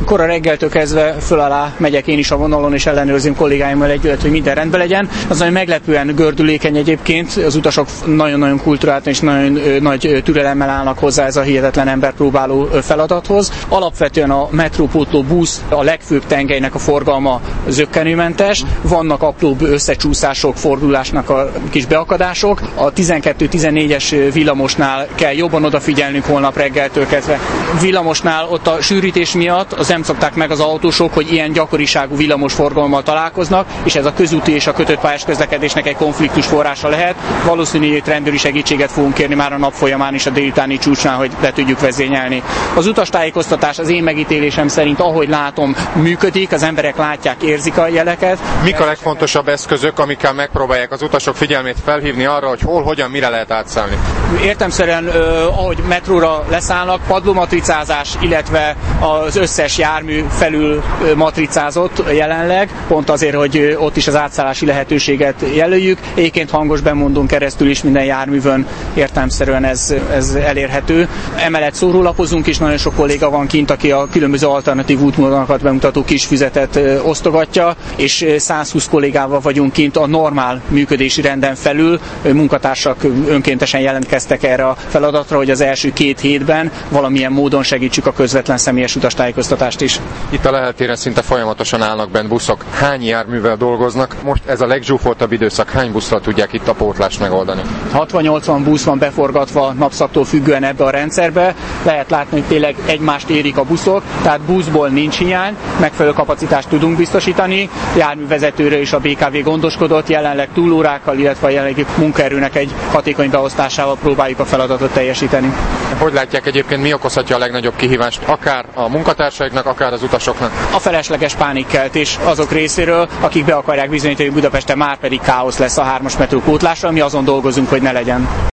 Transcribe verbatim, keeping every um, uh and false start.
Kora reggeltől kezdve föl alá megyek én is a vonalon, és ellenőrzöm kollégáimmal együtt, hogy minden rendben legyen. Az nagyon meglepően gördülékeny egyébként, az utasok nagyon-nagyon kulturáltan és nagyon ö, nagy türelemmel állnak hozzá ez a hihetetlen emberpróbáló feladathoz. Alapvetően a metrópótló busz a legfőbb tengelynek a forgalma zökkenőmentes, vannak apróbb összecsúszások, fordulásnak a kis beakadások. A tizenkettő tizennégyes villamosnál kell jobban odafigyelnünk holnap reggeltől kezdve. Villamosnál ott a sűrítés miatt az nem szokták meg az autósok, hogy ilyen gyakoriságú villamos forgalommal találkoznak, és ez a közúti és a kötött pályás közlekedésnek egy konfliktus forrása lehet. Valószínűleg itt rendőri segítséget fogunk kérni már a nap folyamán is a délutáni csúcsnál, hogy le tudjuk vezényelni. Az utastájékoztatás az én megítélésem szerint, ahogy látom, működik, az emberek látják, érzik a jeleket. Mik a legfontosabb eszközök, amikkel megpróbálják az utasok figyelmét felhívni arra, hogy hol, hogyan, mire lehet átszállni? Értelemszerűen, ahogy metróra leszállnak, padlómatricázás, illetve az összes jármű felül matricázott jelenleg, pont azért, hogy ott is az átszállási lehetőséget jelöljük. Egyébként hangos bemondón keresztül is minden járművön értelemszerűen ez, ez elérhető. Emellett szórólapozunk is, nagyon sok kolléga van kint, aki a különböző alternatív útmódonokat bemutató kis füzetet osztogatja, és százhúsz kollégával vagyunk kint a normál működési renden felül. Munkatársak önkéntesen jelentkeztek erre a feladatra, hogy az első két hétben valamilyen módon segítsük a közvetlen személyes utastájékoztatást is. Itt a Lehel téren szinte folyamatosan állnak bent buszok. Hány járművel dolgoznak? Most ez a legzsúfoltabb időszak, hány buszra tudják itt a pótlást megoldani? hatvan-nyolcvan busz van beforgatva napszaktól függően ebbe a rendszerbe. Lehet látni, hogy tényleg egymást érik a buszok, tehát buszból nincs hiány, megfelelő kapacitást tudunk biztosítani. Járművezetőre is a bé ká vé gondoskodott, jelenleg túlórákkal, illetve a jelenlegi munkaerőnek egy hatékony beosztásával próbáljuk a feladatot teljesíteni. Hogy látják egyébként, mi okozhatja a legnagyobb kihívást, akár a munkatársaiknak, akár az utasoknak? A felesleges pánikkeltés azok részéről, akik be akarják bizonyítani, hogy Budapesten már pedig káosz lesz a hármas metró pótlása, mi azon dolgozunk, hogy ne legyen.